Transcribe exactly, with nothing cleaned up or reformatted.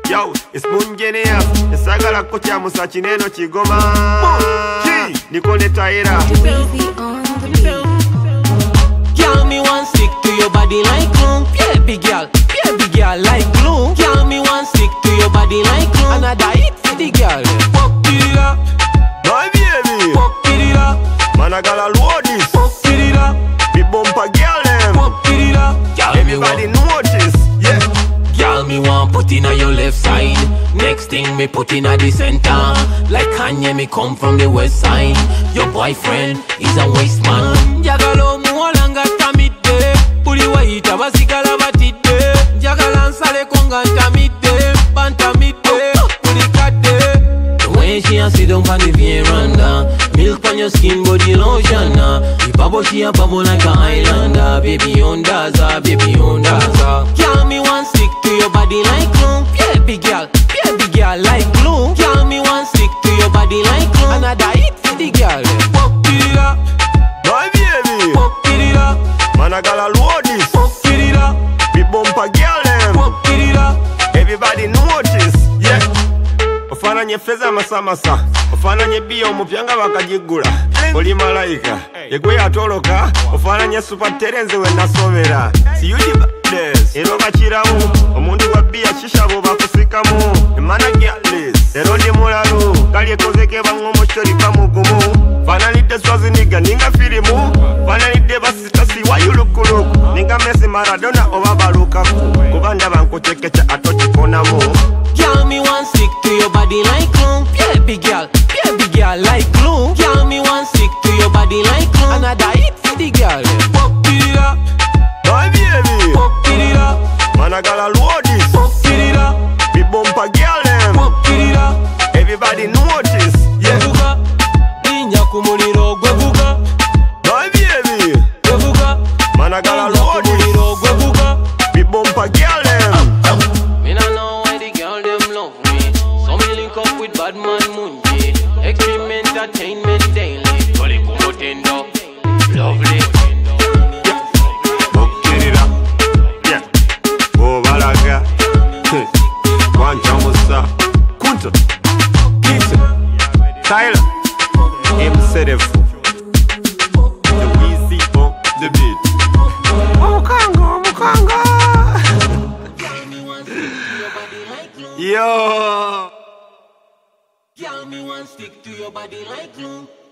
Yo, it's Mungeneas. Esagala kocha musa chineno chigoma. Nikone taira. Girl, me want stick to your body like glue. Baby girl, baby girl like glue. Girl, me want stick to your body like glue. Another hit for the girl. Fuck it up, My baby. fuck it up, Man, I gotta load this. fuck it up, Big bumper girl them. fuck it up. Girl, me Everybody want, notice. Yeah. girl, me want put in on your left side. Next thing me put in at the center. Like Kanye, me come from the west side. Your boyfriend is a waste man. Jagalo muolanga tamite. Puri waita basikala batite. Jagala nsale konga tamite. Bantamite. Puri kate. The way she a sit down on the veranda. Milk on your skin, body lotion. The bubble she a bubble like a islander. Baby on Daza, baby on Daza. Girl, me want stick to your body like glue. Baby girl, baby girl like glue. Girl, me want stick to your body like glue. Another hit for the girl. Fuck it up, My baby. fuck it up, Man, I gotta load this. fuck it up, Big bumper girl them. fuck it up. Everybody notice. Yeah. Ofananye feza masamasa. Ofananye bio mupyanga bakajigula. Oli malaika. Yegwe yatoloka. Ofananye super terenze we nasomera. See you the best. Ero bakiramu. Omundu wa bia shisha bo bakusikamu. Emana girls. Ero ndi mulalu. Kali ekozeke bango mochori pamugumu. Fanalite swazi niga ninga filimu. Fanalite basita si wayulukuluku. Ninga Messi Maradona oba balukaku. Kubanda bankuchekecha atochikonamu. Girl, me want stick to your body like glue. Baby girl, baby girl like glue. Girl, me want stick to your body like glue. Another hit for the girl. Fuck it up, My baby. fuck it up, Man, I gotta load this. fuck it up, Big bumper girl them. fuck it up. Everybody notice. Yeah. Gwevuga, inya kumuliro gwevuga, My baby. gwevuga. Man, I gotta Inya load this. kumuliro gwevuga. Big bumper girl them. Me nah know why the girl them love me. So me link up with bad man Munji. Extreme entertainment daily. Toli kumo tendo, lovely. Okirira. Yeah. Obalaga. Wancha musa. Kunta. Kisa. Tyler. Himself. The Weezy on the beat. Mukanga, Mukanga. Yo. Girl, me want stick to your body like glue.